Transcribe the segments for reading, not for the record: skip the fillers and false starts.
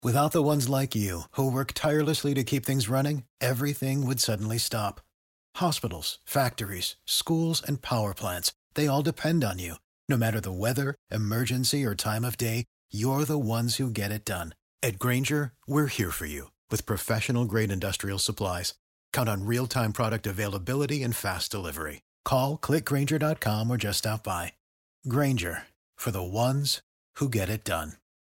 Without the ones like you, who work tirelessly to keep things running, everything would suddenly stop. Hospitals, factories, schools, and power plants, they all depend on you. No matter the weather, emergency, or time of day, you're the ones who get it done. At Grainger, we're here for you with professional-grade industrial supplies. Count on real-time product availability and fast delivery. Call, clickgrainger.com, or just stop by. Grainger, for the ones who get it done.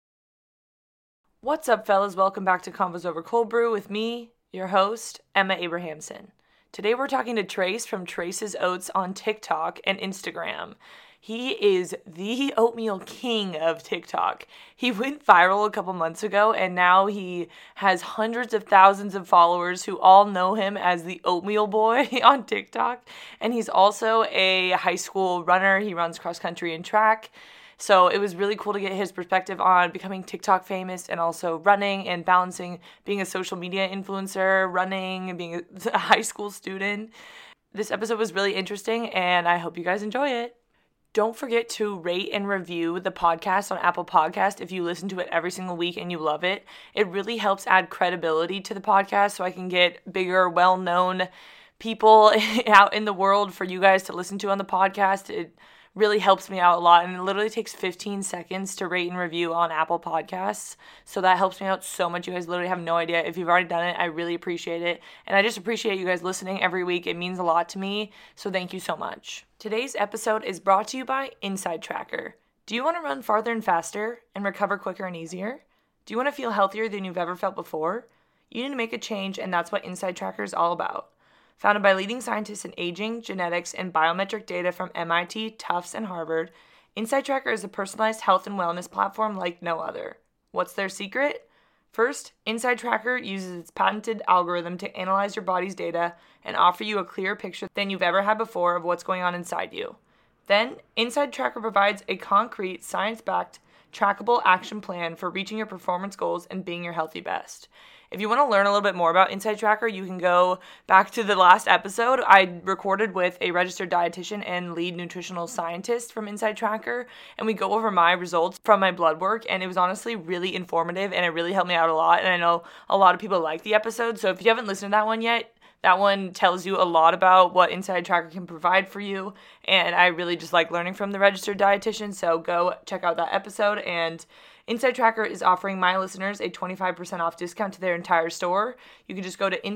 What's up, fellas? Welcome back to Convos Over Cold Brew with me, your host, Emma Abrahamson. Today we're talking to Trace from Trace's Oats on TikTok and Instagram. He is the oatmeal king of TikTok. He went viral a couple months ago, and now he has hundreds of thousands of followers who all know him as the Oatmeal Boy on TikTok. And he's also a high school runner. He runs cross country and track. So it was really cool to get his perspective on becoming TikTok famous and also running and balancing being a social media influencer, running, and being a high school student. This episode was really interesting, and I hope you guys enjoy it. Don't forget to rate and review the podcast on Apple Podcast if you listen to it every single week and you love it. It really helps add credibility to the podcast so I can get bigger, well-known people out in the world for you guys to listen to on the podcast. It really helps me out a lot, and it literally takes 15 seconds to rate and review on Apple Podcasts, so that helps me out so much. You guys literally have no idea. If you've already done it, I really appreciate it, and I just appreciate you guys listening every week. It means a lot to me, so thank you so much. Today's episode is brought to you by Inside Tracker. Do you want to run farther and faster and recover quicker and easier? Do you want to feel healthier than you've ever felt before? You need to make a change, and that's what Inside Tracker is all about. Founded by leading scientists in aging, genetics, and biometric data from MIT, Tufts, and Harvard, Inside Tracker is a personalized health and wellness platform like no other. What's their secret? First, Inside Tracker uses its patented algorithm to analyze your body's data and offer you a clearer picture than you've ever had before of what's going on inside you. Then, Inside Tracker provides a concrete, science-backed, trackable action plan for reaching your performance goals and being your healthy best. If you want to learn a little bit more about Inside Tracker, you can go back to the last episode I recorded with a registered dietitian and lead nutritional scientist from Inside Tracker, and we go over my results from my blood work, and it was honestly really informative, and it really helped me out a lot, and I know a lot of people like the episode, so if you haven't listened to that one yet, that one tells you a lot about what Inside Tracker can provide for you, and I really just like learning from the registered dietitian, so go check out that episode. And Inside Tracker is offering my listeners a 25% off discount to their entire store. You can just go to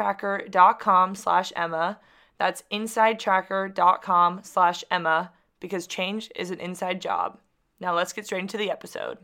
insidetracker.com/Emma. That's insidetracker.com/Emma, because change is an inside job. Now let's get straight into the episode.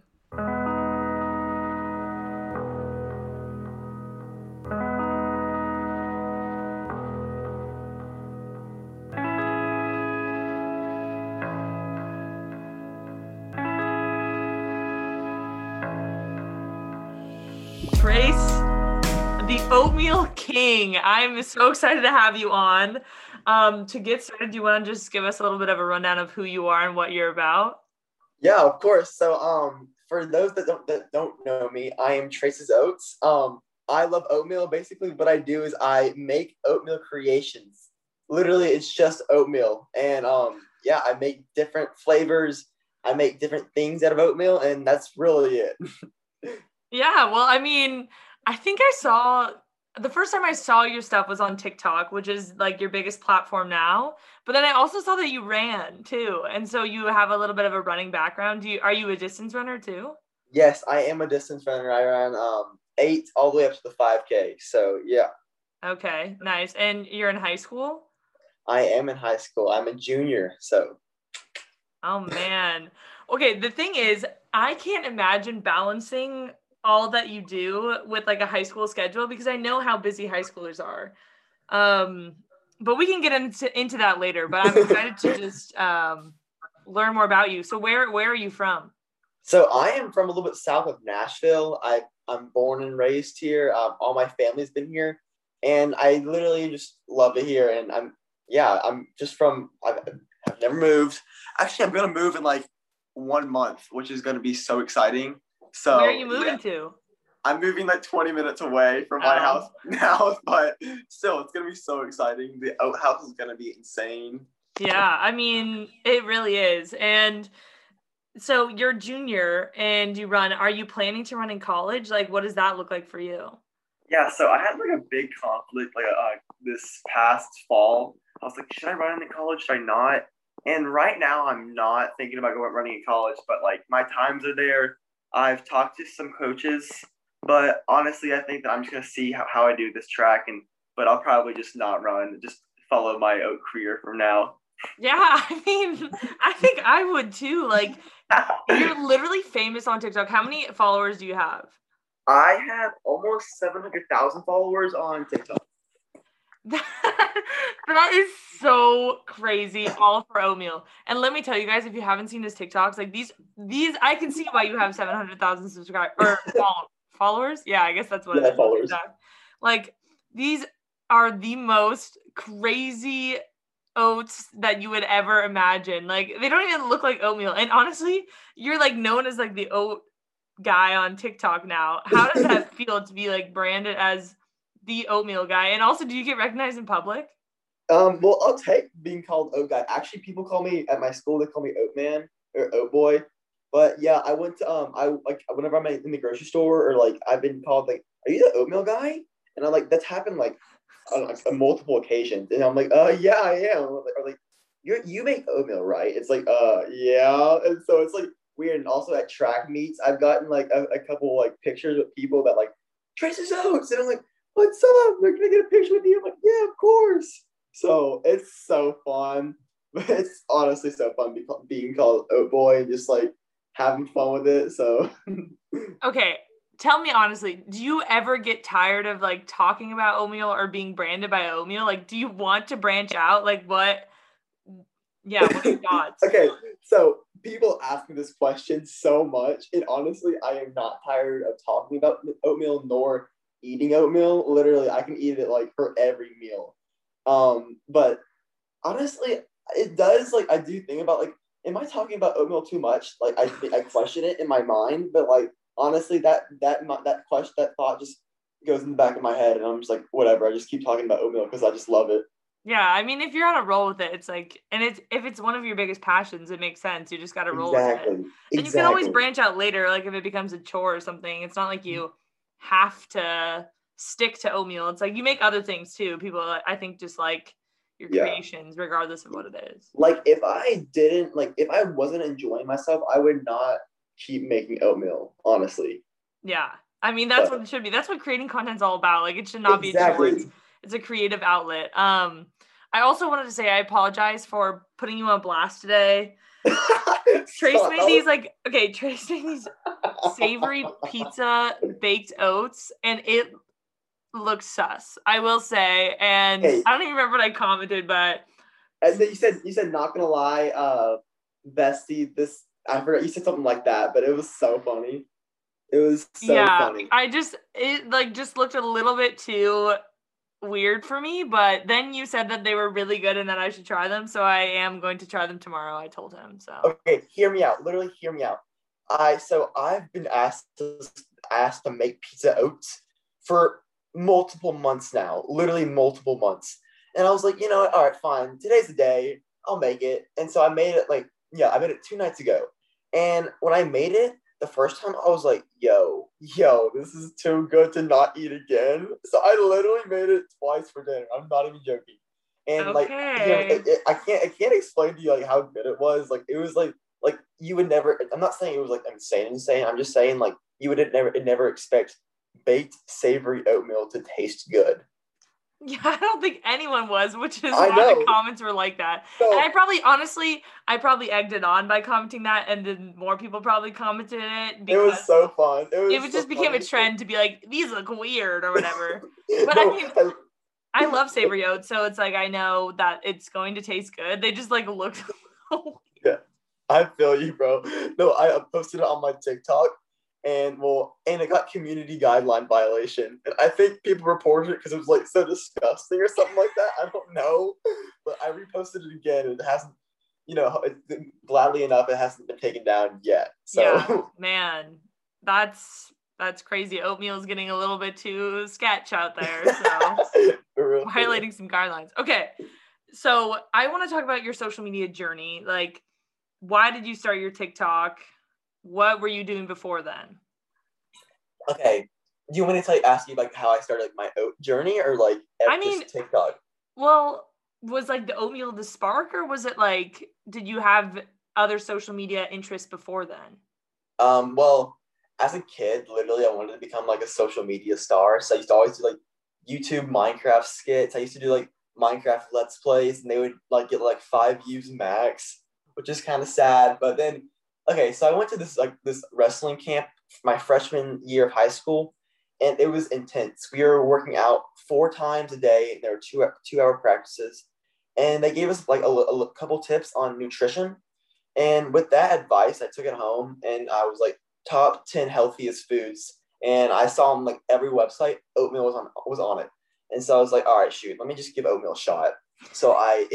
Trace, the Oatmeal King. I'm so excited to have you on. To get started, do you want to just give us a little bit of a rundown of who you are and what you're about? Yeah, of course. So, for those that don't know me, I am Trace's Oats. I love oatmeal. Basically, what I do is I make oatmeal creations. Literally, it's just oatmeal, and I make different flavors. I make different things out of oatmeal, and that's really it. Yeah, well, I mean, I think the first time I saw your stuff was on TikTok, which is like your biggest platform now. But then I also saw that you ran too. And so you have a little bit of a running background. Are you a distance runner too? Yes, I am a distance runner. I ran 8 all the way up to the 5K. So yeah. Okay, nice. And you're in high school? I am in high school. I'm a junior. So. Oh man. Okay, the thing is, I can't imagine balancing all that you do with like a high school schedule, because I know how busy high schoolers are. But we can get into that later, but I'm excited to just learn more about you. So where are you from? So I am from a little bit south of Nashville. I'm born and raised here. All my family's been here, and I literally just love it here. And I've never moved. Actually, I'm going to move in like 1 month, which is going to be so exciting. So where are you moving to? I'm moving like 20 minutes away from my house now, but still, it's going to be so exciting. The Oat House is going to be insane. Yeah, I mean, it really is. And So you're a junior and are you planning to run in college? Like, what does that look like for you? Yeah, so I had like a big conflict like this past fall. I was like, should I run in college? Should I not? And right now, I'm not thinking about going running in college, but like my times are there. I've talked to some coaches, but honestly, I think that I'm just gonna see how I do this track, but I'll probably just not run, just follow my oat career from now. Yeah, I mean, I think I would too. Like, you're literally famous on TikTok. How many followers do you have? I have almost 700,000 followers on TikTok. That is so crazy, all for oatmeal. And let me tell you guys, if you haven't seen his TikToks, like these I can see why you have 700,000 subscribers or followers. Yeah, I guess that's what it is. Followers. Like, these are the most crazy oats that you would ever imagine. Like, they don't even look like oatmeal. And honestly, you're like known as like the oat guy on TikTok now. How does that feel to be like branded as the oatmeal guy? And also, do you get recognized in public? Well, I'll take being called Oat Guy. Actually, people call me at my school, they call me Oat Man or Oat Boy. But yeah, I went to I like whenever I'm in the grocery store or like I've been called like, are you the oatmeal guy? And I'm like, that's happened like on multiple occasions. And I'm like, yeah, I am. Or like, you make oatmeal, right? It's like, yeah. And so it's like weird. And also at track meets, I've gotten like a couple like pictures with people that like Trace's Oats, and I'm like, what's up? Like, can I get a picture with you? I'm like, yeah, of course. So it's so fun. It's honestly so fun being called Oat Boy and just like having fun with it. So okay, tell me honestly, do you ever get tired of like talking about oatmeal or being branded by oatmeal? Like, do you want to branch out? Like, what are your thoughts? Okay, so people ask me this question so much, and honestly, I am not tired of talking about oatmeal nor eating oatmeal. Literally, I can eat it like for every meal. But honestly, it does like I do think about like, am I talking about oatmeal too much? Like I question it in my mind, but like honestly, that thought just goes in the back of my head, and I'm just like, whatever. I just keep talking about oatmeal because I just love it. Yeah, I mean, if you're on a roll with it, it's like, and if it's one of your biggest passions, it makes sense. You just got to roll with it. And you can always branch out later, like if it becomes a chore or something. It's not like you have to stick to oatmeal. It's like you make other things too. People, I think, just like your creations, regardless of what it is. Like if I wasn't enjoying myself, I would not keep making oatmeal, honestly. Yeah. I mean, that's what it should be. That's what creating content's all about. Like, it should not be a chore. It's a creative outlet. I also wanted to say I apologize for putting you on blast today. Trace made these savory pizza baked oats, and it looks sus, I will say. And hey, I don't even remember what I commented, but and then you said not gonna lie, bestie, I forgot you said something like that, but it was so funny. It was so funny. It just looked a little bit too weird for me, but then you said that they were really good and that I should try them, so I am going to try them tomorrow. I told him. So okay, hear me out. Literally hear me out. I've been asked to make pizza oats for multiple months now, literally multiple months. And I was like, you know what? All right, fine. Today's the day. I'll make it. And so I made it I made it 2 nights ago. And when I made it, the first time I was like, yo, this is too good to not eat again. So I literally made it twice for dinner. I'm not even joking. And I can't explain to you like how good it was. Like it was like you would never. I'm not saying it was like insane. I'm just saying like you would never expect baked savory oatmeal to taste good. Yeah, I don't think anyone was, which is why the comments were like that. So, and I probably egged it on by commenting that, and then more people probably commented it. It was so fun. It just became a trend to be like, these look weird or whatever. But I mean, I love savory oats, so it's like I know that it's going to taste good. They just like look. Yeah, I feel you, bro. No, I posted it on my TikTok. And it got community guideline violation. And I think people reported it because it was like so disgusting or something like that. I don't know. But I reposted it again and it hasn't, gladly enough, it hasn't been taken down yet. So yeah, man, that's crazy. Oatmeal's getting a little bit too sketch out there. So violating some guidelines. Okay. So I want to talk about your social media journey. Like, why did you start your TikTok? What were you doing before then? Okay. Do you want me to ask you like how I started like my oat journey, or like just TikTok? Well, was like the oatmeal the spark, or was it like, did you have other social media interests before then? Well, as a kid, literally I wanted to become like a social media star. So I used to always do like YouTube Minecraft skits. I used to do like Minecraft Let's Plays, and they would like get like 5 views max, which is kind of sad. But then, okay, so I went to this wrestling camp my freshman year of high school, and it was intense. We were working out 4 times a day. There were 2-hour practices, and they gave us like a couple tips on nutrition. And with that advice, I took it home, and I was like top 10 healthiest foods. And I saw on like every website, oatmeal was on it. And so I was like, all right, shoot, let me just give oatmeal a shot. So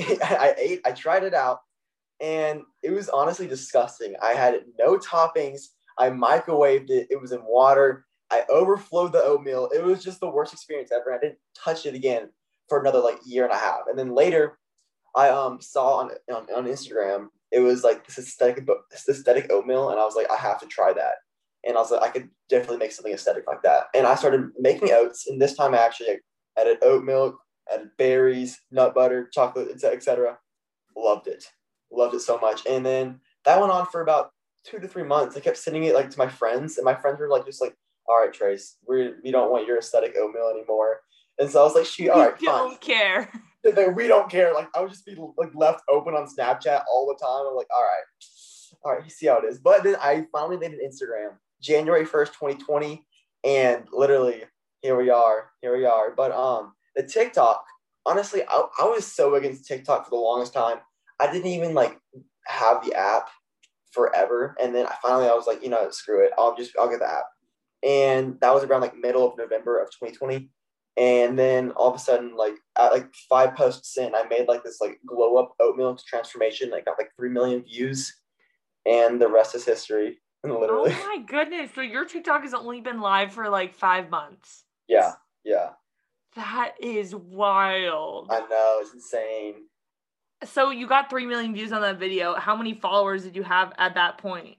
I tried it out, and it was honestly disgusting. I had no toppings. I microwaved it. It was in water. I overflowed the oatmeal. It was just the worst experience ever. I didn't touch it again for another like year and a half. And then later, I saw on Instagram, it was like this aesthetic oatmeal, and I was like, I have to try that. And I was like, I could definitely make something aesthetic like that. And I started making oats, and this time I actually added oat milk, added berries, nut butter, chocolate, etc. Loved it so much. And then that went on for about 2 to 3 months. I kept sending it like to my friends, and my friends were like, just like, all right, Trace, we don't want your aesthetic oatmeal anymore. And so I was like, shoot, all right, fine. Don't care. We don't care. Like, I would just be like left open on Snapchat all the time. I'm like, all right, you see how it is. But then I finally made an Instagram, January 1st, 2020, and literally here we are. But the TikTok, honestly, I was so against TikTok for the longest time. I didn't even like have the app forever, and then I was like, screw it, I'll get the app. And that was around like middle of November of 2020. And then all of a sudden, like at like 5 posts in, I made like this like glow up oatmeal transformation. I got like 3 million views, and the rest is history. Literally. Oh my goodness! So your TikTok has only been live for like 5 months. Yeah. That is wild. I know, it's insane. So you got 3 million views on that video. How many followers did you have at that point?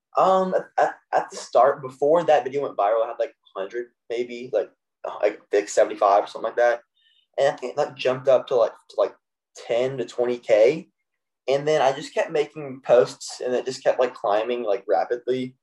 At the start, before that video went viral, I had like 100, maybe like 75 or something like that. And I think that jumped up to like 10 to 20K. And then I just kept making posts, and it just kept like climbing like rapidly.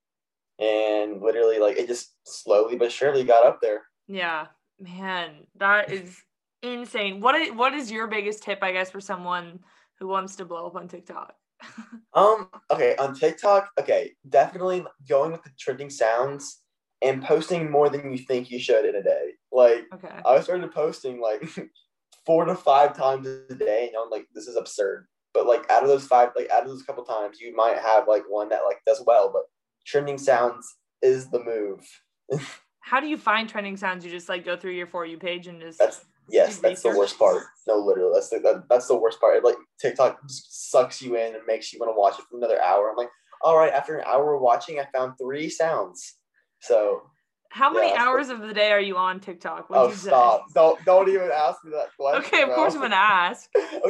And literally like it just slowly but surely got up there. Yeah, man, that is insane. What is your biggest tip, I guess, for someone who wants to blow up on TikTok? Okay, on TikTok, definitely going with the trending sounds and posting more than you think you should in a day. Like, I started posting like 4 to 5 times a day, and I'm like, this is absurd. But like out of those couple times, you might have like one that like does well, but trending sounds is the move. How do you find trending sounds? You just like go through your For You page and just that's the worst part. No, literally, that's the worst part. Like TikTok just sucks you in and makes you want to watch it for another hour. I'm like, all right, after an hour of watching, I found 3 sounds. So how many hours of the day are you on TikTok? Stop. Don't even ask me that question. Okay, of course I'm gonna ask.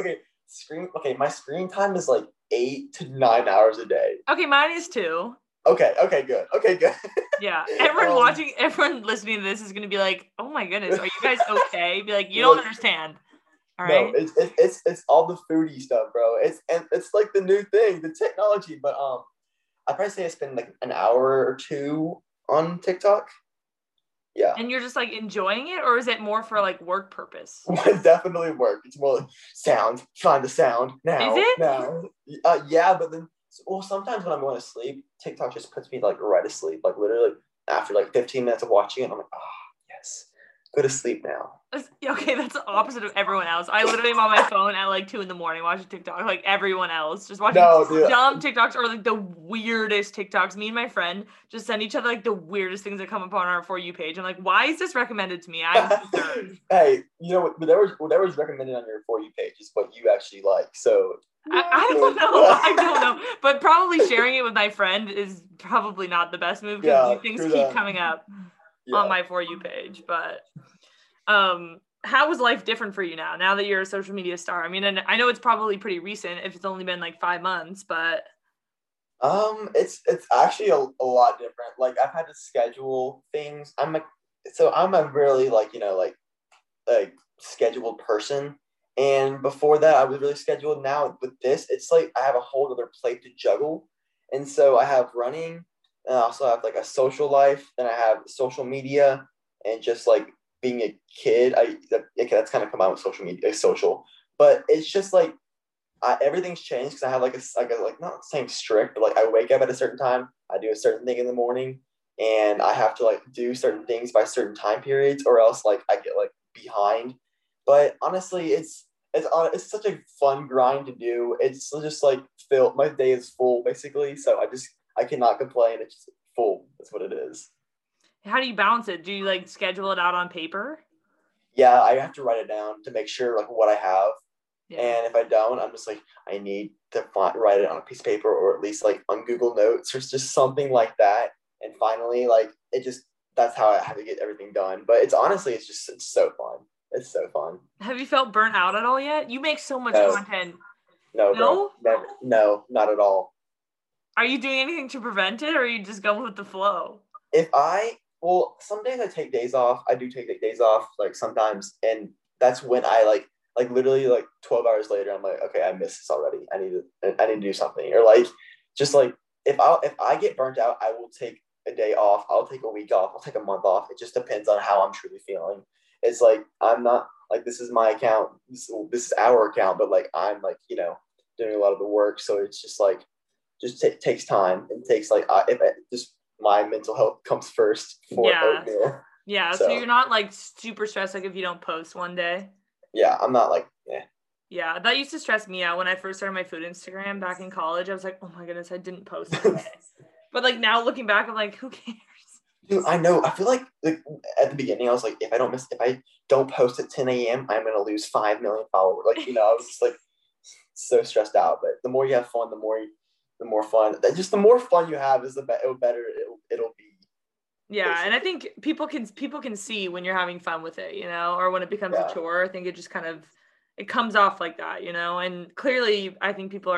My screen time is like 8 to 9 hours a day. Okay, mine is 2. Okay, good. Yeah, everyone listening to this is gonna be like, "Oh my goodness, are you guys okay?" Be like, "You don't understand." All right. No, it's all the foodie stuff, bro. It's like the new thing, the technology. But I'd probably say I spend like an hour or 2 on TikTok. Yeah. And you're just like enjoying it, or is it more for like work purpose? Definitely work. It's more like sound. Find the sound now. Is it? Now. Yeah, but then sometimes when I'm going to sleep, TikTok just puts me like right to sleep. Like literally after like 15 minutes of watching it, I'm like, yes, go to sleep now. Okay, that's the opposite of everyone else. I literally am on my phone at like 2 a.m. watching TikTok, like everyone else, just watching dumb TikToks or like the weirdest TikToks. Me and my friend just send each other like the weirdest things that come up on our For You page. I'm like, why is this recommended to me? I'm concerned. Hey, whatever's recommended on your For You page is what you actually like. So I don't know. But probably sharing it with my friend is probably not the best move because these things keep coming up on my For You page. But how was life different for you now that you're a social media star? I mean, and I know it's probably pretty recent if it's only been like 5 months, but It's actually a lot different. Like I've had to schedule things. I'm a really like scheduled person. And before that, I was really scheduled. Now with this, it's like I have a whole other plate to juggle. And so I have running, and I also have like a social life. Then I have social media, and just like being a kid. That's kind of come out with social media, social. But it's just like everything's changed because I have like not saying strict, but like I wake up at a certain time. I do a certain thing in the morning, and I have to like do certain things by certain time periods, or else like I get like behind. But honestly, it's such a fun grind to do. It's just like filled. My day is full basically, so I cannot complain. It's just full. That's what it is. how do you balance it? Do you like schedule it out on paper? Yeah, I have to write it down to make sure like what I have. Yeah. And if I don't, I'm just like, I need to write it on a piece of paper, or at least like on Google Notes or just something like that. And finally, like that's how I have to get everything done. But it's honestly, it's so fun. It's so fun. Have you felt burnt out at all yet? You make so much No. content. No, bro. No? Never. No, not at all. Are you doing anything to prevent it, or are you just going with the flow? Well, some days I take days off. I do take days off, like sometimes. And that's when I like literally like 12 hours later, I'm like, okay, I missed this already. I need to do something. Or like, just like, if I get burnt out, I will take a day off. I'll take a week off. I'll take a month off. It just depends on how I'm truly feeling. It's like, I'm not like, this is my account. This is our account, but like, I'm like, doing a lot of the work. So it's just like, takes time. It takes like, just my mental health comes first for oatmeal. Yeah. So you're not like super stressed, like if you don't post one day. Yeah, I'm not like, Yeah, that used to stress me out when I first started my food Instagram back in college. I was like, oh my goodness, I didn't post today. But like now looking back, I'm like, who cares? Dude, I know. I feel like at the beginning, I was like, if I don't post at 10 a.m., I'm gonna lose 5 million followers. Like, I was just like so stressed out. But the more you have fun, the more fun. Just the more fun you have is the better it'll be. Yeah, basically. and I think people can see when you're having fun with it, or when it becomes a chore. I think it just kind of it comes off like that, and clearly I think people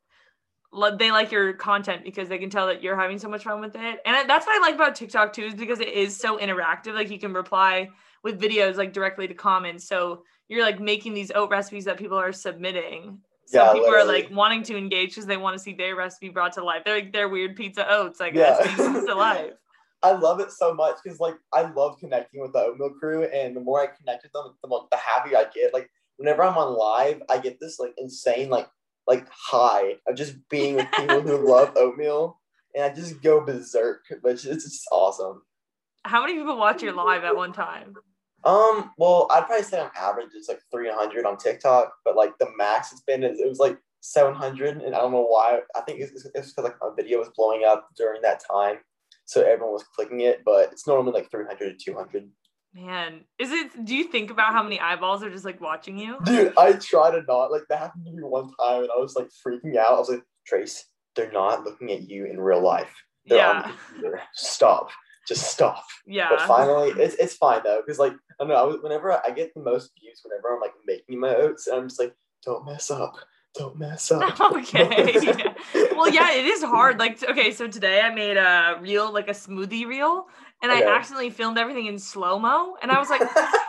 they like your content because they can tell that you're having so much fun with it. And that's what I like about TikTok too, is because it is so interactive. Like you can reply with videos like directly to comments. So you're like making these oat recipes that people are submitting. So people literally are like wanting to engage because they want to see their recipe brought to life. They're like their weird pizza oats, I guess, being brought to life. I love it so much because like I love connecting with the oatmeal crew, and the more I connect with them, the happier I get. Like whenever I'm on live, I get this like insane like high of just being with people who love oatmeal, and I just go berserk. But it's just awesome. How many people watch your live at one time? Well, I'd probably say on average it's like 300 on TikTok, but like the max it was like 700, and I don't know why. I think it's because like a video was blowing up during that time, so everyone was clicking it. But it's normally like 300 to 200. Man, do you think about how many eyeballs are just like watching you? Dude, I try to not. Like that happened to me one time, and I was like freaking out. I was like, Trace, they're not looking at you in real life. They're on the computer. Stop. Just stop. Yeah. But finally, it's fine though, because like I don't know. Whenever I get the most views, whenever I'm like making my oats, and I'm just like, don't mess up. Don't mess up. Okay. Well, yeah, it is hard. Like, okay, so today I made a reel, like a smoothie reel, and I accidentally filmed everything in slow-mo, and I was like,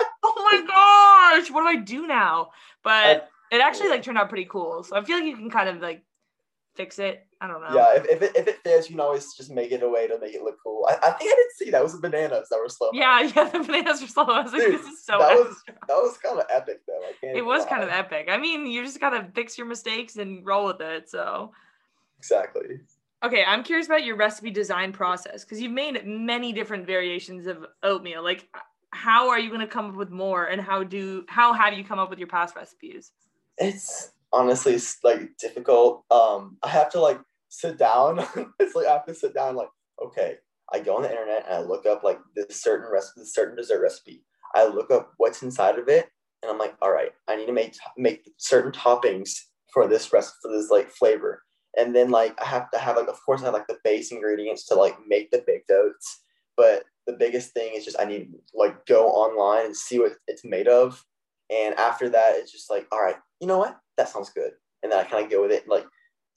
oh my gosh, what do I do now? But it actually like turned out pretty cool. So I feel like you can kind of like fix it. I don't know. Yeah, if it fails, you can always just make it a way to make it look cool. I think I did see that. It was the bananas that were slow. Yeah, the bananas were slow. I was like, dude, this is so that was kind of epic though. It was kind of epic. I mean, you just gotta fix your mistakes and roll with it. So exactly. Okay, I'm curious about your recipe design process because you've made many different variations of oatmeal. Like, how are you going to come up with more, and how have you come up with your past recipes? It's honestly like difficult. I have to like sit down. It's like I have to sit down. Like, okay, I go on the internet and I look up like this certain recipe, this certain dessert recipe. I look up what's inside of it, and I'm like, all right, I need to make certain toppings for this recipe, for this like flavor. And then like I have to have like, of course I have like the base ingredients to like make the baked oats. But the biggest thing is just I need to like go online and see what it's made of. And after that, it's just like, all right, you know what? That sounds good. And then I kind of go with it. Like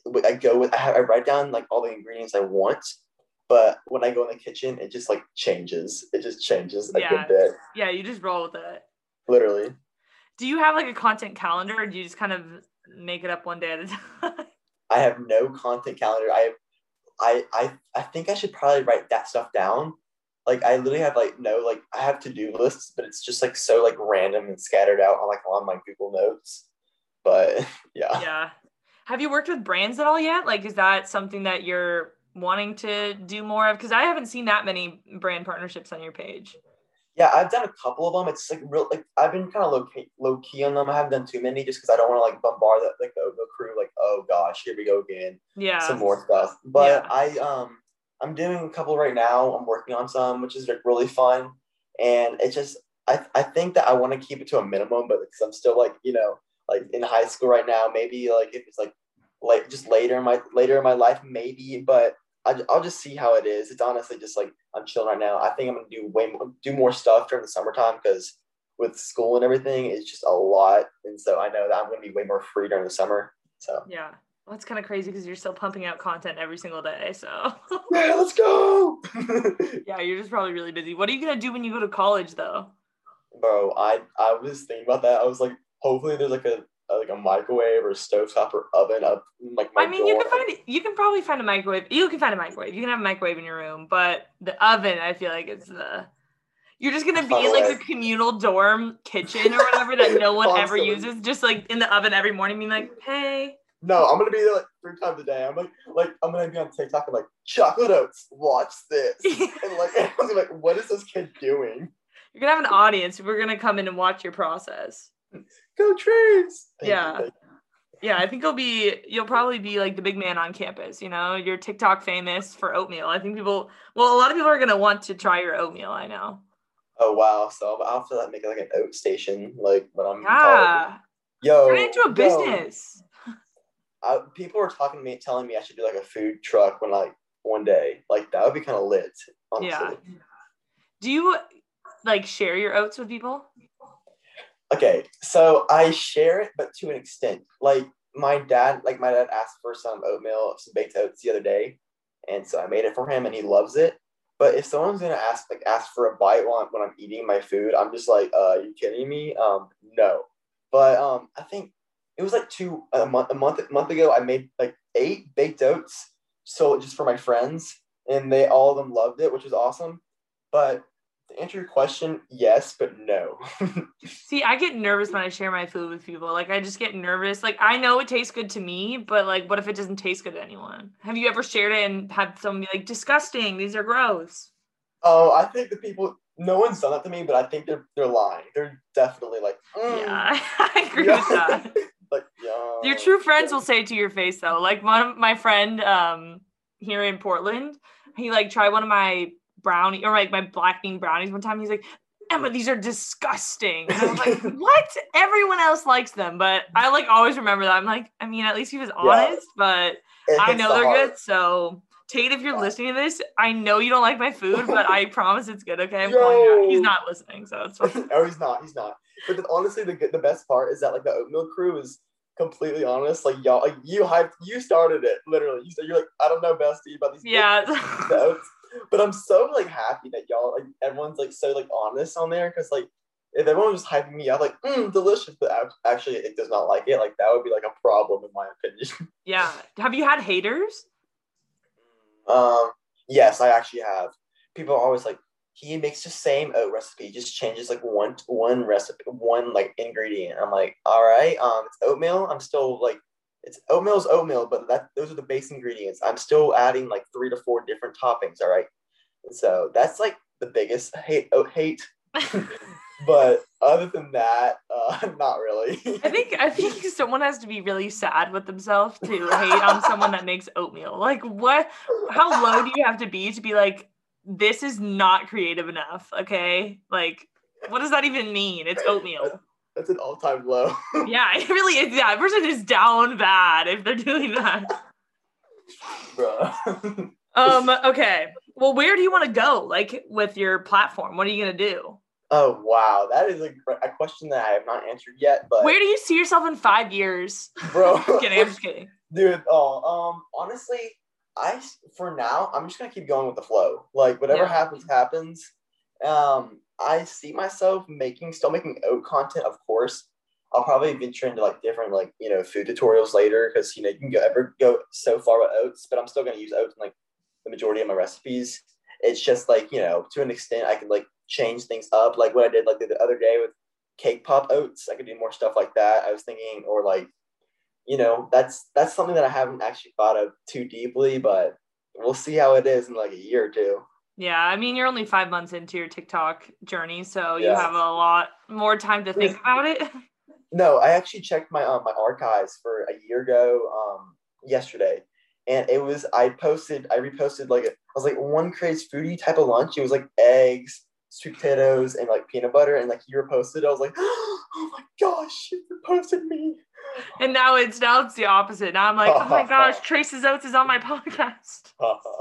I write down like all the ingredients I want, but when I go in the kitchen, it just like changes. It just changes a good bit. Yeah, you just roll with it. Literally. Do you have like a content calendar, or do you just kind of make it up one day at a time? I have no content calendar. I think I should probably write that stuff down. Like I literally have like no like I have to-do lists, but it's just like so like random and scattered out on my Google Notes. But yeah. Yeah. Have you worked with brands at all yet? Like, is that something that you're wanting to do more of? Because I haven't seen that many brand partnerships on your page. Yeah, I've done a couple of them. It's like real, like I've been kind of low key on them. I haven't done too many just because I don't want to like bombard the crew. Like, oh gosh, here we go again. Yeah. Some more stuff. But I'm doing a couple right now. I'm working on some, which is like really fun. And it's just I think that I want to keep it to a minimum, but because I'm still like like in high school right now, maybe like if it's like just later in my life, maybe. But I'll just see how it is. It's honestly just like I'm chilling right now. I think I'm gonna do more stuff during the summertime because with school and everything, it's just a lot. And so I know that I'm gonna be way more free during the summer. So yeah, well, it's kind of crazy because you're still pumping out content every single day. So yeah, let's go. Yeah, you're just probably really busy. What are you gonna do when you go to college, though? Bro, I was thinking about that. I was like, hopefully there's like a microwave or a stovetop or oven up like my door. You can probably find a microwave. You can find a microwave. You can have a microwave in your room, but the oven, I feel like you're just gonna be in like the communal dorm kitchen or whatever that no one ever uses, just like in the oven every morning being like, hey. No, I'm gonna be there like 3 times a day. I'm like I'm gonna be on TikTok and like chocolate oats, watch this. And like everyone's like, what is this kid doing? You're gonna have an audience. We're gonna come in and watch your process. Go Trace! Yeah. Yeah, I think you'll probably be like the big man on campus, You're TikTok famous for oatmeal. I think a lot of people are going to want to try your oatmeal, I know. Oh, wow. So I'll have to make like an oat station, like when I'm in college. Turn it into a business. People were telling me I should do like a food truck one day. Like that would be kind of lit, honestly. Yeah. Do you like share your oats with people? Okay, so I share it, but to an extent. Like my dad asked for some baked oats the other day, and so I made it for him, and he loves it. But if someone's gonna ask for a bite when I'm eating my food, I'm just like, are you kidding me? No. But I think it was like a month ago. I made like 8 baked oats, so just for my friends, and all of them loved it, which was awesome. But to answer your question, yes, but no. See, I get nervous when I share my food with people. Like, I just get nervous. Like, I know it tastes good to me, but like, what if it doesn't taste good to anyone? Have you ever shared it and had someone be like, disgusting, these are gross? Oh, I think no one's done that to me, but I think they're lying. They're definitely like, Yeah, I agree with that. Like, yeah. Your true friends will say it to your face, though. Like, one of my friend here in Portland, he like tried one of my brownie or like my black bean brownies one time. He's like, Emma, these are disgusting. And I was like, what? Everyone else likes them, but I like always remember that. I'm like, I mean, at least he was honest, but I know they're good. So Tate, if you're listening to this, I know you don't like my food, but I promise it's good. Okay, I'm calling you out. He's not listening, so it's fine. No, he's not. But then, honestly, the best part is that like the oatmeal crew is completely honest. Like y'all, like, you started it literally. You're like, I don't know, bestie, about these oats. But I'm so like happy that y'all like everyone's like so like honest on there, because like if everyone was hyping me up like delicious, but actually it does not like it, like that would be like a problem in my opinion. Yeah. Have you had haters? Yes, I actually have. People are always like, he makes the same oat recipe, just changes like one recipe, one like ingredient. I'm like, all right, it's oatmeal. I'm still like, oatmeal's oatmeal, but those are the base ingredients. I'm still adding like 3 to 4 different toppings. All right, and so that's like the biggest hate. But other than that, not really. I think someone has to be really sad with themselves to hate on someone that makes oatmeal. Like, what? How low do you have to be like, this is not creative enough? Okay, like, what does that even mean? It's oatmeal. That's an all-time low. Yeah, it really is. Yeah, a person is down bad if they're doing that. Bruh. Okay. Well, where do you want to go? Like with your platform, what are you gonna do? Oh wow, that is a question that I have not answered yet. But Where do you see yourself in 5 years? bro, I'm just kidding. dude. Honestly, for now, I'm just gonna keep going with the flow. Like whatever happens. I see myself still making oat content, of course. I'll probably venture into like different like food tutorials later because you can go so far with oats, but I'm still gonna use oats in like the majority of my recipes. It's just like to an extent I can like change things up, like what I did like the other day with cake pop oats. I could do more stuff like that. I was thinking, or like that's something that I haven't actually thought of too deeply, but we'll see how it is in like a year or two. Yeah, I mean, you're only 5 months into your TikTok journey, so you Yeah. have a lot more time to think about it. No, I actually checked my archives for a year ago yesterday, and I reposted like I was like one crazy foodie type of lunch. It was like eggs, sweet potatoes, and like peanut butter, and like you reposted. I was like, oh my gosh, you reposted me. And now it's the opposite. Now I'm like, oh my gosh, Trace's Oats is on my podcast.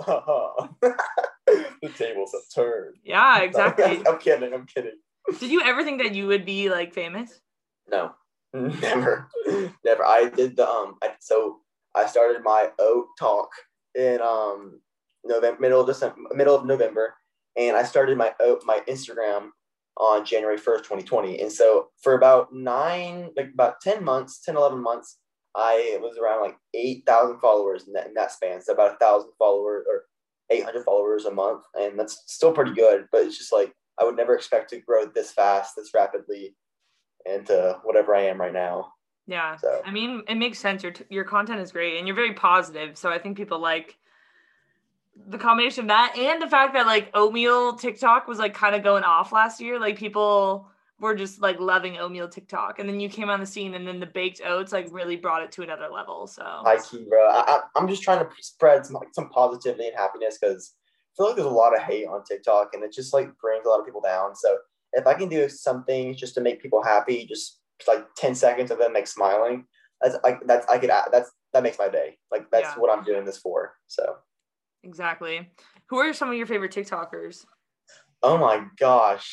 The tables have turned. Yeah, exactly. I'm kidding. Did you ever think that you would be like famous? No, never. I did I started my oat talk in middle of November, and I started my Instagram on January 1st, 2020. And so for about 10 months, 10, 11 months, I was around like 8,000 followers in that span. So about 1,000 followers or 800 followers a month. And that's still pretty good, but it's just like, I would never expect to grow this fast, this rapidly into whatever I am right now. Yeah. So. I mean, it makes sense. Your content is great and you're very positive. So I think people like the combination of that and the fact that like oatmeal TikTok was like kind of going off last year. Like people were just like loving oatmeal TikTok, and then you came on the scene, and then the baked oats like really brought it to another level. So high key, bro. I'm just trying to spread some positivity and happiness because I feel like there's a lot of hate on TikTok, and it just like brings a lot of people down. So if I can do something just to make people happy, just like 10 seconds of them like smiling, that makes my day. Like that's what I'm doing this for. So. Exactly. Who are some of your favorite TikTokers? Oh my gosh.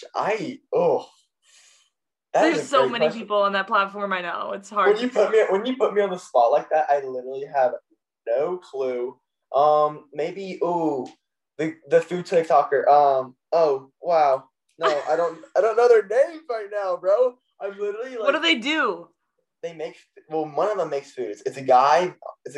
There's so many people on that platform. I know it's hard. When you put me on the spot like that, I literally have no clue. Maybe the food TikToker. Oh wow. No, I don't know their names right now, bro. I'm literally like. What do they do? One of them makes food. It's a guy.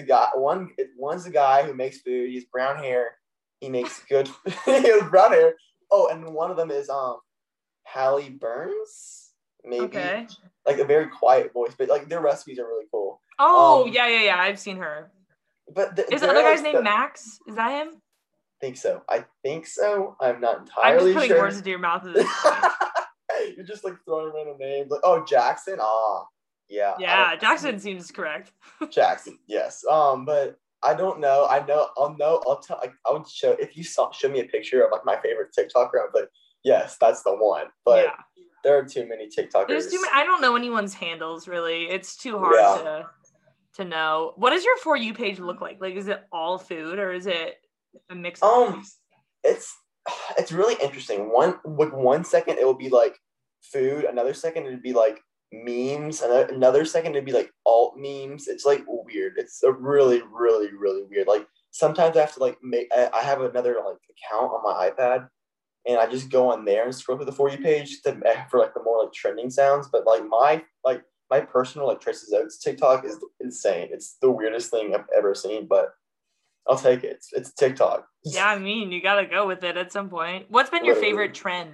One's a guy who makes food. He has brown hair. He makes good. He has brown hair. Oh, and one of them is Hallie Burns. Maybe like a very quiet voice, but like their recipes are really cool. Oh yeah. I've seen her. But is the other guy's name Max? Is that him? I think so. I'm not entirely sure. I'm just putting words into your mouth at this point. You're just like throwing random names. Like, Jackson. Yeah. Yeah, Jackson seems correct. Jackson, yes. But I don't know. I'll tell. Like, I would show if you show me a picture of like my favorite TikToker. I'm like, yes, that's the one. But there are too many TikTokers. There's too many. I don't know anyone's handles really. It's too hard to know. What does your For You page look like? Like, is it all food or is it a mix of things? It's really interesting. One second it will be like food. Another second it'd be like memes. Another second it'd be like alt memes. It's like weird. It's a really, really, really weird. Like sometimes I have to like I have another like account on my iPad, and I just go on there and scroll through the For You page for like the more like trending sounds. But like my personal like Trace's Oats TikTok is insane. It's the weirdest thing I've ever seen, but I'll take it. It's TikTok. Yeah, I mean, you gotta go with it at some point. What's been your favorite trend?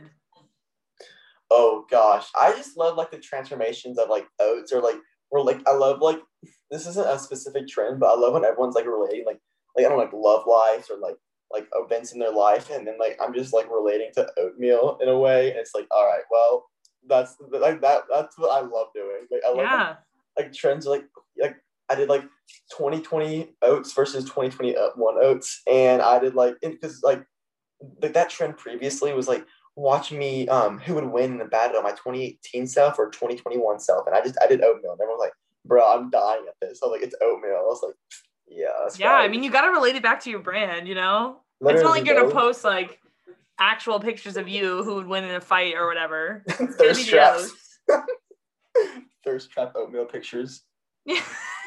Oh gosh, I just love like the transformations of like oats or I love like this isn't a specific trend, but I love when everyone's like relating like I don't know, like love lives or like events in their life, and then like I'm just like relating to oatmeal in a way, and it's like, all right, well that's like that's what I love doing. Like I love like trends like I did like 2020 oats versus 2021 oats, and I did like because like that trend previously was like watch me who would win in the battle, my 2018 self or 2021 self, and I did oatmeal, and everyone was like, bro, I'm dying at this. I was like, it's oatmeal. I was like, yeah, that's I mean, you gotta relate it back to your brand, you know. Literally, it's not like you're gonna post like actual pictures of you who would win in a fight or whatever. Thirst traps. Thirst trap oatmeal pictures. Yeah.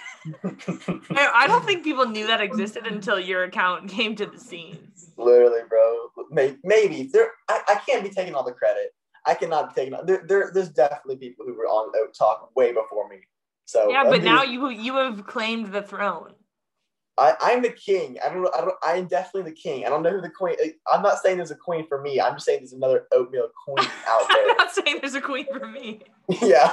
I don't think people knew that existed until your account came to the scene. Literally, bro. Maybe I can't be taking all the credit. I cannot be taking all. There's definitely people who were on Oat Talk way before me. So yeah, but now you have claimed the throne. I'm the king. I'm definitely the king. I don't know who the queen. I'm not saying there's a queen for me. I'm just saying there's another oatmeal queen out there. I'm not saying there's a queen for me. Yeah.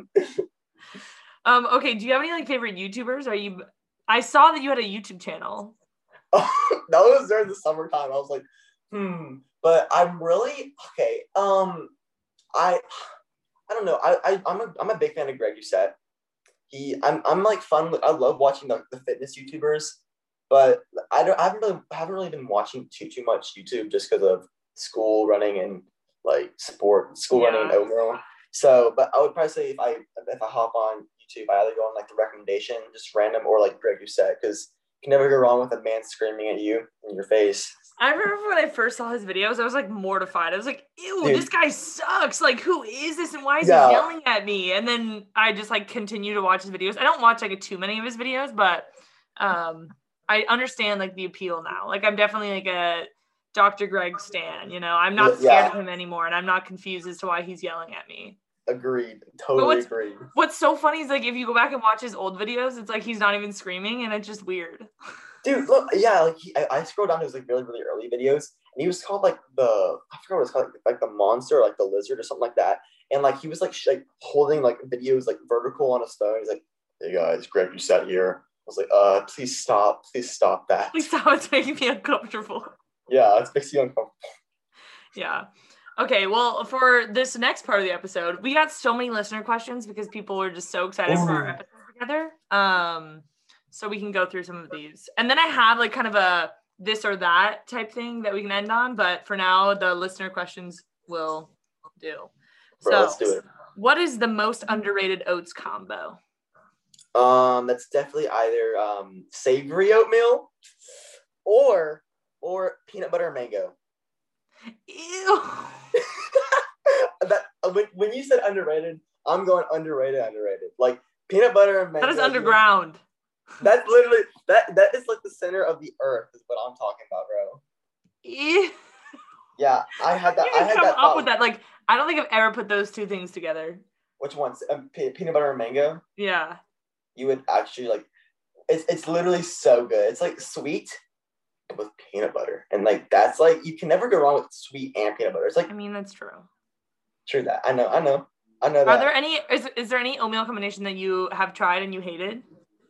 Okay. Do you have any like favorite YouTubers? I saw that you had a YouTube channel. Oh, that was during the summertime. I was like, But I'm really okay. I don't know. I'm a big fan of Greg Doucette. I'm like fun. I love watching the fitness YouTubers, but I haven't really been watching too much YouTube just because of school running and like school running and oatmeal. So, but I would probably say if I hop on YouTube, I either go on like the recommendation, just random, or like Greg Doucette, because you can never go wrong with a man screaming at you in your face. I remember when I first saw his videos, I was like mortified. I was like, ew, dude, this guy sucks. Like, who is this and why is he yelling at me? And then I just like continue to watch his videos. I don't watch like too many of his videos, but I understand like the appeal now. Like, I'm definitely like a Dr. Greg stan, you know? I'm not scared of him anymore, and I'm not confused as to why he's yelling at me. Agreed. Totally agreed. What's so funny is like if you go back and watch his old videos, it's like he's not even screaming, and it's just weird. Dude, look, yeah, like I scrolled down to his like really, really early videos, and he was called like I forgot what it's called, like the monster, or, like the lizard, or something like that. And like he was like holding like videos like vertical on a stone. He's like, "Hey guys, Greg Doucette here." I was like, please stop that. Please stop, it's making me uncomfortable. Yeah, it's makes you uncomfortable. Yeah. Okay, well, for this next part of the episode, we got so many listener questions because people were just so excited for our episode together. So we can go through some of these. And then I have like kind of a this or that type thing that we can end on. But for now, the listener questions will do. Bro, so let's do it. What is the most underrated oats combo? That's definitely either savory oatmeal or peanut butter and mango. Ew. When you said underrated, I'm going underrated. Like peanut butter and mango. That is underground. That's literally that is like the center of the earth is what I'm talking about, bro. Ew. Yeah, I had that. You come up with that. Like, I don't think I've ever put those two things together. Which ones? Peanut butter and mango? Yeah. You would actually like. It's literally so good. It's like sweet with peanut butter, and like that's like you can never go wrong with sweet and peanut butter. It's like. I mean, that's true. True that. I know that. Are there any? Is there any oatmeal combination that you have tried and you hated?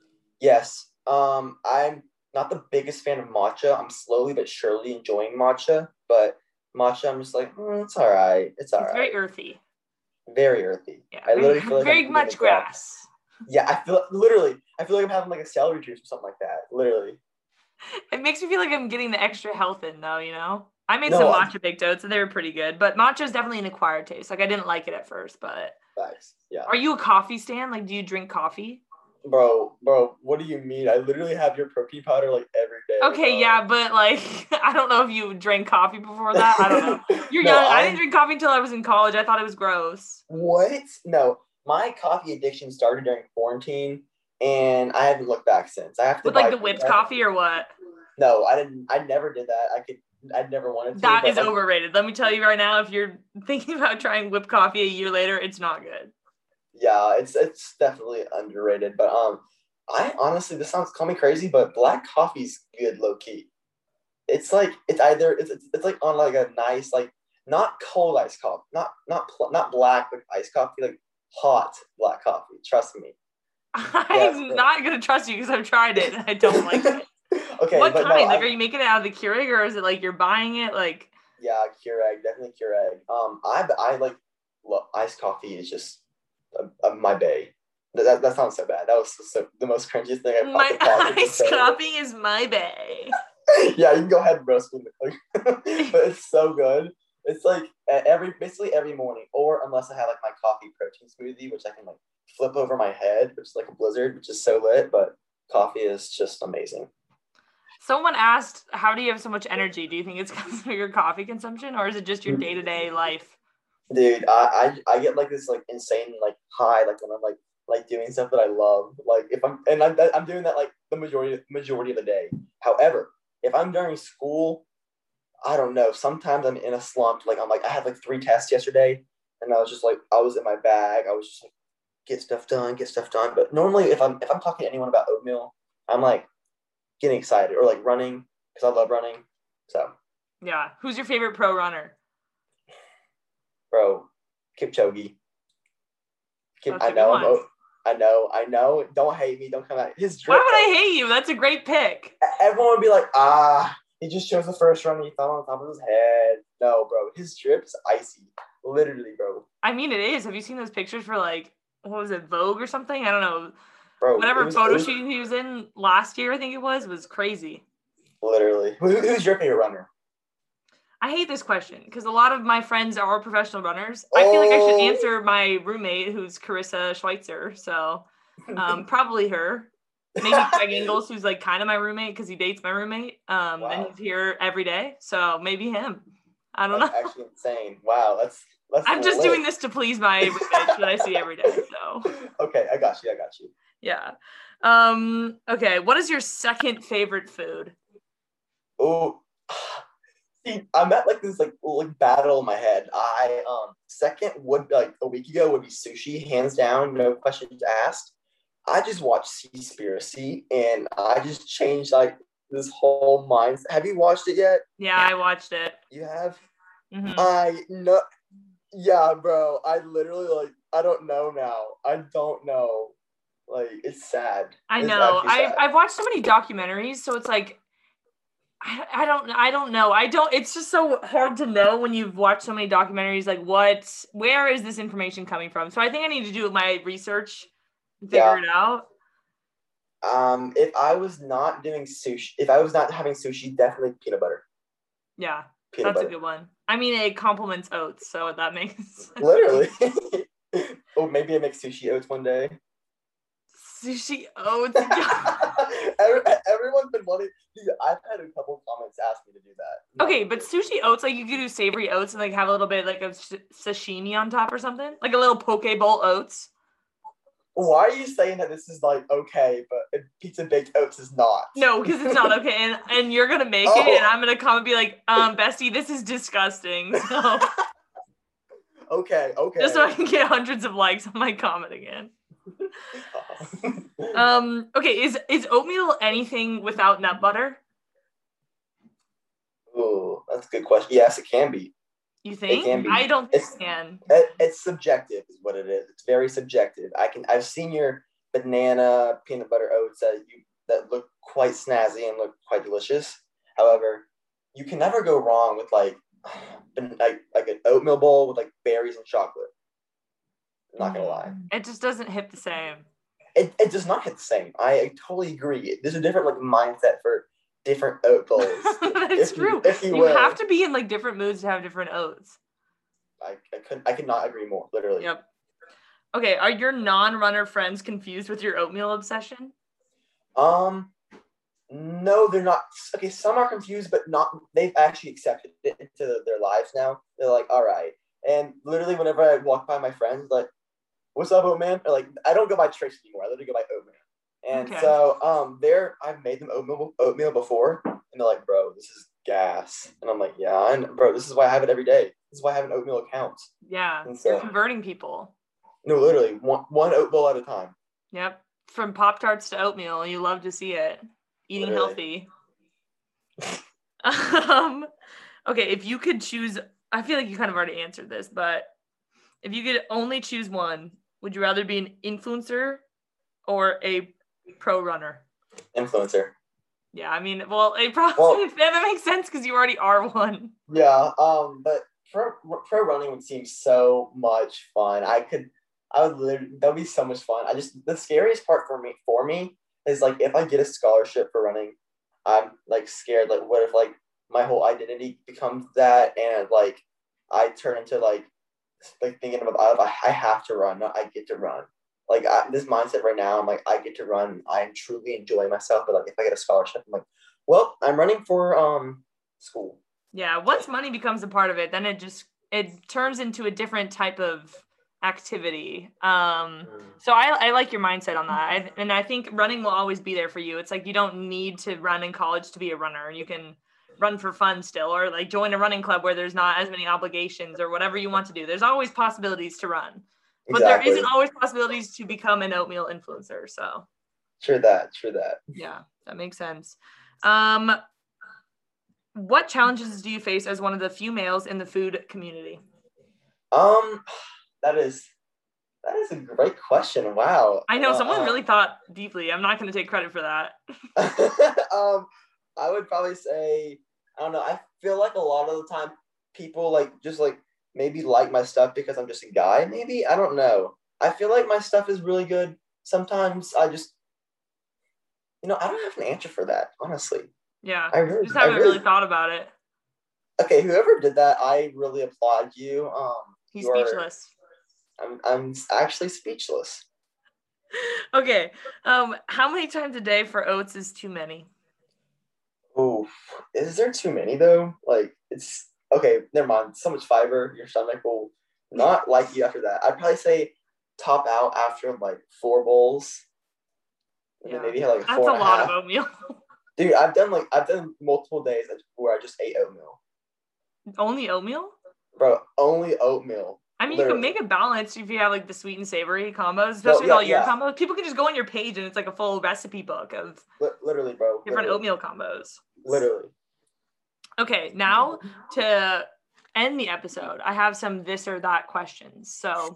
Yes. I'm not the biggest fan of matcha. I'm slowly but surely enjoying matcha, but matcha, I'm just like, it's all right. It's all right. It's very earthy. Very earthy. Yeah, I literally feel like very much grass. Yeah, I feel like I'm having like a celery juice or something like that. Literally. It makes me feel like I'm getting the extra health in though, you know? I made some matcha baked oats and they were pretty good, but matcha is definitely an acquired taste. Like I didn't like it at first, but. Nice. Yeah. Are you a coffee stan? Like, do you drink coffee? Bro, what do you mean? I literally have your protein powder like every day. Okay, yeah, but like, I don't know if you drank coffee before that. I don't know. You're young. I didn't drink coffee until I was in college. I thought it was gross. What? No, my coffee addiction started during quarantine, and I haven't looked back since. I have to. With like the whipped coffee or what? No, I didn't. I never did that. I never wanted to. That is overrated. Let me tell you right now, if you're thinking about trying whipped coffee a year later, it's not good. Yeah, it's definitely underrated. But I honestly, this sounds call me crazy, but black coffee's good low key. It's like it's like on like a nice like not cold iced coffee, not black like iced coffee, like hot black coffee. Trust me. I'm not gonna trust you because I've tried it and I don't like it. Okay, what but kind? No, like, are you making it out of the Keurig or is it like you're buying it? Like, yeah, Keurig, definitely Keurig. I like iced coffee is just my bae. That sounds so bad. That was the most cringiest thing I've my iced coffee is my bae. Yeah, you can go ahead and roast me, but it's so good. It's like basically every morning, or unless I have like my coffee protein smoothie, which I can like flip over my head, which is like a blizzard, which is so lit. But coffee is just amazing. Someone asked, how do you have so much energy? Do you think it's because of your coffee consumption, or is it just your day-to-day life? Dude, I get like this like insane like high like when I'm like doing stuff that I love. Like if I'm doing that like the majority of the day. However, if I'm during school, I don't know. Sometimes I'm in a slump. Like I had like 3 tests yesterday, and I was just like I was in my bag. I was just like get stuff done, get stuff done. But normally if I'm talking to anyone about oatmeal, I'm like getting excited or like running because I love running. So Yeah. Who's your favorite pro runner? bro, Kipchoge. That's I a good know one. I know. Don't hate me. Don't come at his Why drip. would I hate you? That's a great pick. Everyone would be like, he just chose the first run and he fell on top of his head. No, bro, his drip is icy. Literally, bro. I mean, it is. Have you seen those pictures for like, what was it, Vogue or something? I don't know. Bro, Whatever photo shoot he was in last year, I think it was crazy. Literally. Who's your favorite runner? I hate this question because a lot of my friends are professional runners. I feel like I should answer my roommate, who's Carissa Schweitzer. So probably her. Maybe Craig Ingalls, who's like kind of my roommate because he dates my roommate. Wow. And he's here every day. So maybe him. I don't know. Actually insane. Wow, that's I'm just doing this to please my roommates that I see every day. So okay, I got you. yeah. Okay, what is your second favorite food? Oh, see, I'm at like this like battle in my head. Second would like a week ago would be sushi, hands down, no questions asked. I just watched Seaspiracy and I just changed like this whole mindset. Have you watched it yet? Yeah, I watched it. You have? Mm-hmm. I know. Yeah, bro. I literally like I don't know now. I don't know. Like it's sad. I know. I've watched so many documentaries, so it's like I don't know. It's just so hard to know when you've watched so many documentaries, like where is this information coming from? So I think I need to do my research and figure it out. If I was not doing sushi, if I was not having sushi, definitely peanut butter. Yeah, that's a good one. I mean, it complements oats, so that makes sense. Literally. Oh, maybe I make sushi oats one day. Sushi oats. Everyone's been wanting. Dude, I've had a couple comments ask me to do that. Okay, but sushi oats, like you could do savory oats and like have a little bit like of sashimi on top or something, like a little poke bowl oats. Why are you saying that this is like okay, but pizza baked oats is not? No, because it's not okay, and you're gonna make it, and I'm gonna come and be like, Bestie, this is disgusting. So okay. Just so I can get hundreds of likes on my comment again. Okay, is oatmeal anything without nut butter? Oh, that's a good question. Yes, it can be. You think? It can be. I don't think it can. It's subjective, is what it is. It's very subjective. I've seen your banana peanut butter oats that look quite snazzy and look quite delicious. However, you can never go wrong with like an oatmeal bowl with like berries and chocolate. I'm not gonna lie. It just doesn't hit the same. It does not hit the same. I totally agree. There's a different like mindset for different oat bowls. That's true. You have to be in like different moods to have different oats. I could not agree more. Literally. Yep. Okay, are your non-runner friends confused with your oatmeal obsession? No, they're not. Okay, some are confused, but not. They've actually accepted it into their lives now. They're like, all right. And literally, whenever I walk by my friends, like, "What's up, Oatman?" Or like, I don't go by Trace anymore. I literally go by Oatman. And so, I've made them oatmeal before, and they're like, "Bro, this is gas." And I'm like, "Yeah, and bro, this is why I have it every day. This is why I have an oatmeal account." Yeah, so, you're converting people. No, literally, one oat bowl at a time. Yep, from Pop-Tarts to oatmeal, you love to see it. Eating healthy. Okay, if you could choose, I feel like you kind of already answered this, but if you could only choose one, would you rather be an influencer or a pro runner? Influencer. Yeah, I mean, well, that makes sense because you already are one. Yeah, but pro running would seem so much fun. That would be so much fun. The scariest part for me is like if I get a scholarship for running, I'm like scared. Like, what if like my whole identity becomes that, and like I turn into like thinking about I have to run, not I get to run. Like this mindset right now, I'm like I get to run. I'm truly enjoying myself. But like if I get a scholarship, I'm like, Well, I'm running for school. Yeah, once money becomes a part of it, then it turns into a different type of activity. So I like your mindset on that. And I think running will always be there for you. It's like you don't need to run in college to be a runner. You can run for fun still, or like join a running club where there's not as many obligations or whatever you want to do. There's always possibilities to run. But there isn't always possibilities to become an oatmeal influencer. So True that. yeah, that makes sense. What challenges do you face as one of the few males in the food community? That is a great question. Wow. I know someone really thought deeply. I'm not going to take credit for that. I would probably say, I don't know. I feel like a lot of the time people like just like maybe like my stuff because I'm just a guy. Maybe, I don't know. I feel like my stuff is really good. Sometimes I just, I don't have an answer for that, honestly. Yeah, I just haven't really thought about it. Okay, whoever did that, I really applaud you. He's speechless. I'm actually speechless. Okay, how many times a day for oats is too many? Oh, is there too many though? Like it's okay. Never mind. So much fiber, your stomach will not like you after that. I'd probably say top out after like 4 bowls. And then maybe have like that's a lot of oatmeal. Dude, I've done multiple days where I just ate oatmeal. Only oatmeal? Bro, only oatmeal. I mean, literally. You can make it balanced if you have like the sweet and savory combos, especially with all your combos. People can just go on your page and it's like a full recipe book of literally, bro. Different oatmeal combos. Literally. Okay, now to end the episode, I have some this or that questions. So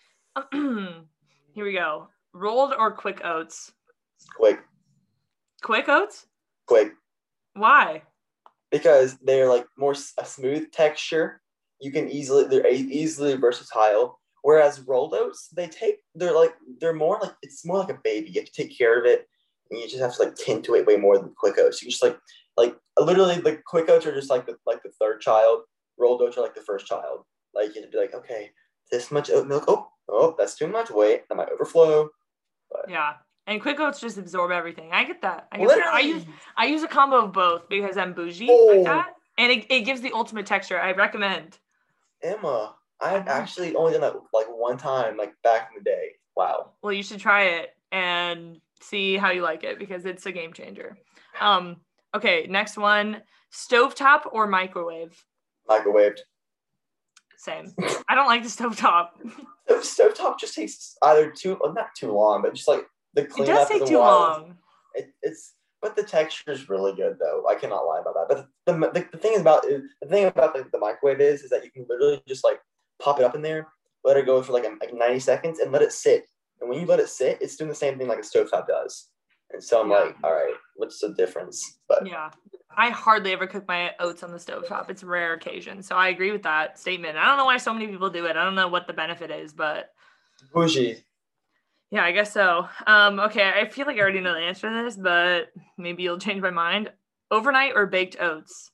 here we go. Rolled or quick oats? Quick. Quick oats? Quick. Why? Because they're like more a smooth texture. They're easily versatile. Whereas rolled oats, they're more like, it's more like a baby. You have to take care of it, and you just have to like tend to it way more than quick oats. You just like literally the quick oats are just like the third child. Rolled oats are like the first child. Like you have to be like, okay, this much oat milk. Oh, that's too much. Wait, that might overflow. But yeah. And quick oats just absorb everything. I get that. I use a combo of both because I'm bougie like that, and it gives the ultimate texture. I recommend. Emma, I've actually only done that like one time, like back in the day. Wow. Well, you should try it and see how you like it because it's a game changer. Okay, next one: stovetop or microwave? Microwaved. Same. I don't like the stovetop. Stovetop just takes either not too long, but just like the cleanup. It does take too long. But the texture is really good though. I cannot lie about that. But the thing about the microwave is that you can literally just like pop it up in there, let it go for like 90 seconds, and let it sit. And when you let it sit, it's doing the same thing like a stovetop does. And so I'm like, all right, what's the difference? But yeah, I hardly ever cook my oats on the stovetop. It's a rare occasion. So I agree with that statement. I don't know why so many people do it. I don't know what the benefit is, but bougie. Yeah, I guess so. Okay, I feel like I already know the answer to this, but maybe you'll change my mind. Overnight or baked oats?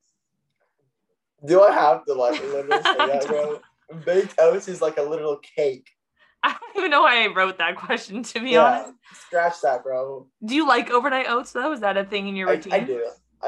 Do I have to like literally say that, bro? Baked oats is like a literal cake. I don't even know why I wrote that question, to be honest. Scratch that, bro. Do you like overnight oats, though? Is that a thing in your routine? I do.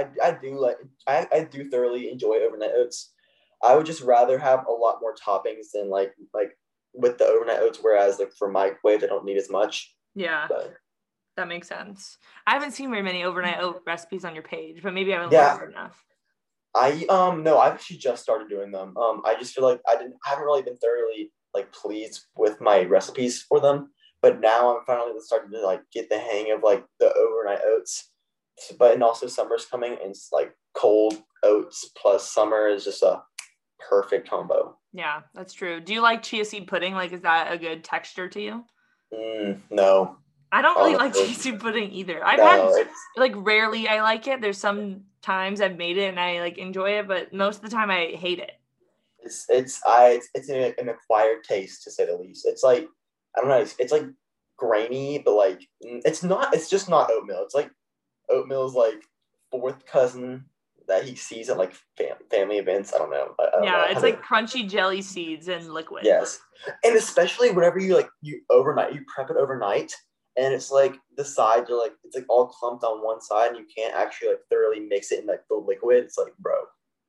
I do thoroughly enjoy overnight oats. I would just rather have a lot more toppings than like with the overnight oats, whereas like for microwave, I don't need as much. Yeah, that makes sense. I haven't seen very many overnight oat recipes on your page, but maybe I haven't learned enough. No, I've actually just started doing them. I just feel like I haven't really been thoroughly like pleased with my recipes for them, but now I'm finally starting to like get the hang of like the overnight oats. And also summer's coming, and it's like cold oats plus summer is just a perfect combo. Yeah, that's true. Do you like chia seed pudding? Like, is that a good texture to you? No. I don't really like chia seed pudding either. I've had like rarely I like it. There's some times I've made it and I like enjoy it, but most of the time I hate it. It's an acquired taste, to say the least. It's like, I don't know, it's like grainy, but like it's just not oatmeal. It's like oatmeal's like fourth cousin that he sees at like family events. I don't know. It's like crunchy jelly seeds and liquid. Yes, and especially whenever you prep it overnight, and it's like the sides are like it's like all clumped on one side, and you can't actually like thoroughly mix it in like the liquid. It's like, bro.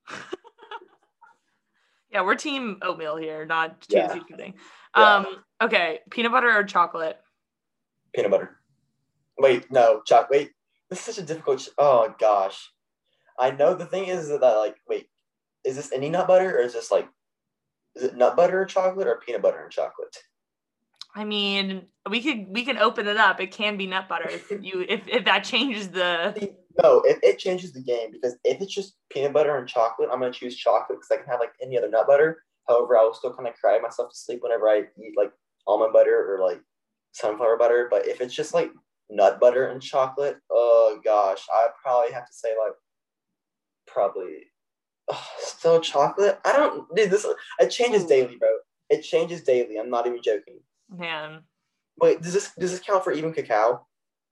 Yeah, we're team oatmeal here, not cheesy pudding. Yeah. Okay, peanut butter or chocolate? Peanut butter. Wait, no, chocolate. Wait, this is such a difficult. Oh gosh, I know the thing is that like, wait, is this any nut butter or is this like, is it nut butter or chocolate or peanut butter and chocolate? I mean, we can open it up. It can be nut butter if that changes the. No, it changes the game, because if it's just peanut butter and chocolate, I'm gonna choose chocolate because I can have like any other nut butter. However, I will still kind of cry myself to sleep whenever I eat like almond butter or like sunflower butter. But if it's just like nut butter and chocolate, oh gosh, I'd probably have to say like still chocolate. I don't, dude. It changes daily, bro. It changes daily. I'm not even joking. Man. Wait, does this count for even cacao?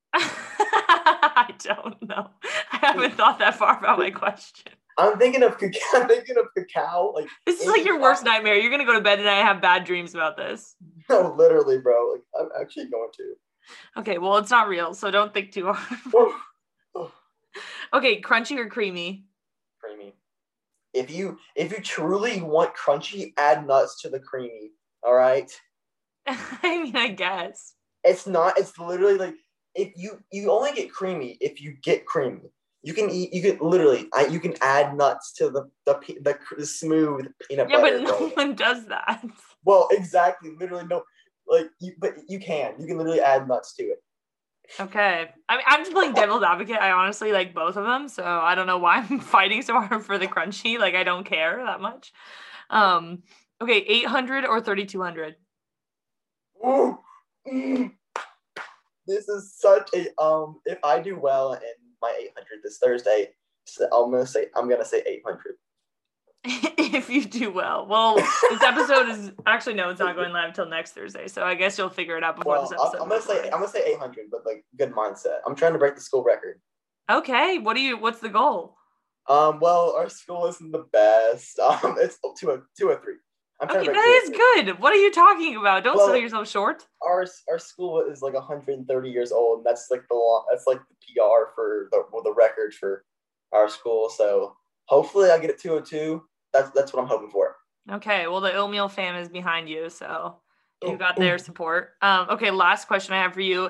I don't know. I haven't thought that far about my question. I'm thinking of cacao. Like, this is like your worst nightmare. You're gonna go to bed tonight and have bad dreams about this. No, literally, bro. Like, I'm actually going to. Okay, well, it's not real, so don't think too hard. Okay, crunchy or creamy? Creamy. If you truly want crunchy, add nuts to the creamy. All right. I mean, I guess. It's not. It's literally like if you only get creamy if you get creamy. You can add nuts to the smooth peanut butter. Yeah, but no one does that. Well, exactly. Literally no. But you can literally add nuts to it. Okay. I mean, I'm just playing devil's advocate. I honestly like both of them, so I don't know why I'm fighting so hard for the crunchy. Like, I don't care that much. Okay, 800 or 3200? Ooh. This is such a if I do well in my 800 this Thursday, so I'm gonna say 800. If you do well. Well, this episode is actually no, it's not going live until next Thursday, so I guess you'll figure it out before this episode. I'm gonna say 800, but like good mindset. I'm trying to break the school record. Okay, what's the goal? Well, our school isn't the best. It's 203. Okay, that is good. What are you talking about? Don't sell yourself short. Our school is like 130 years old, and that's like the PR for the record for our school. So hopefully I get it 202. That's what I'm hoping for. Okay, well, the oatmeal fam is behind you, so you got their support. Okay, last question I have for you.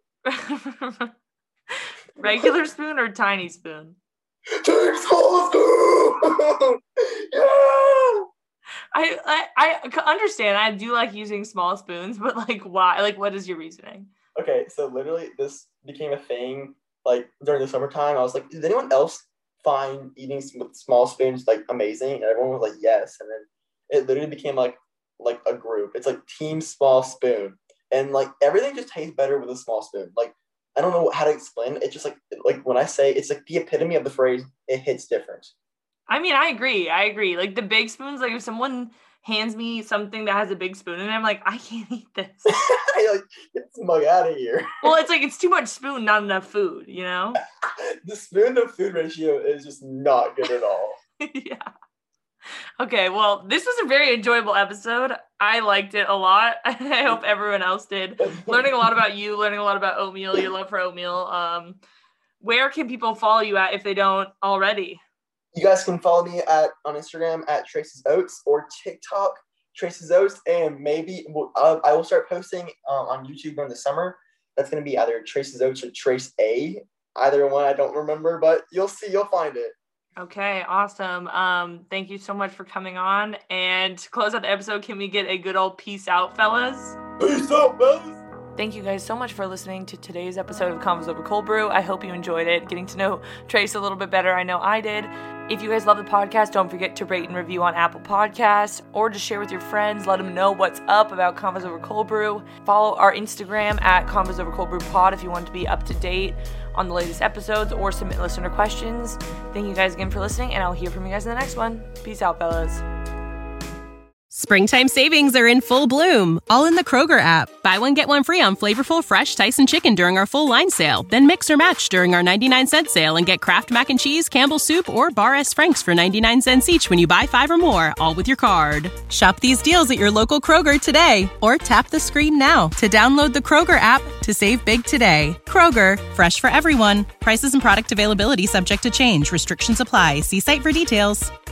Regular spoon or tiny spoon? Tiny spoon! Yeah! I understand. I do like using small spoons, but like, why? Like, what is your reasoning? Okay, so literally this became a thing like during the summertime. I was like, does anyone else find eating small spoons like amazing? And everyone was like, yes. And then it literally became like a group. It's like team small spoon, and like everything just tastes better with a small spoon. Like, I don't know how to explain it. It's just like when I say it's like the epitome of the phrase, it hits different. I mean, I agree. Like the big spoons, like if someone hands me something that has a big spoon in it, I'm like, I can't eat this. Like, get this mug out of here. Well, it's like, it's too much spoon, not enough food, you know? The spoon to food ratio is just not good at all. Yeah. Okay, well, this was a very enjoyable episode. I liked it a lot. I hope everyone else did. Learning a lot about you, learning a lot about oatmeal, your love for oatmeal. Where can people follow you at if they don't already? You guys can follow me on Instagram at Trace's Oats or TikTok Trace's Oats, and maybe I will start posting on YouTube during the summer. That's going to be either Trace's Oats or Trace A. Either one, I don't remember, but you'll find it. Okay, awesome. Thank you so much for coming on. And to close out the episode, can we get a good old peace out, fellas? Peace out, fellas! Thank you guys so much for listening to today's episode of Convos Over Cold Brew. I hope you enjoyed it, getting to know Trace a little bit better. I know I did. If you guys love the podcast, don't forget to rate and review on Apple Podcasts, or just share with your friends. Let them know what's up about Convos Over Cold Brew. Follow our Instagram at Convos Over Cold Brew Pod if you want to be up to date on the latest episodes or submit listener questions. Thank you guys again for listening, and I'll hear from you guys in the next one. Peace out, fellas. Springtime savings are in full bloom, all in the Kroger app. Buy one, get one free on flavorful, fresh Tyson chicken during our full line sale. Then mix or match during our 99-cent sale and get Kraft Mac and Cheese, Campbell's Soup, or Bar S. Frank's for 99 cents each when you buy 5 or more, all with your card. Shop these deals at your local Kroger today, or tap the screen now to download the Kroger app to save big today. Kroger, fresh for everyone. Prices and product availability subject to change. Restrictions apply. See site for details.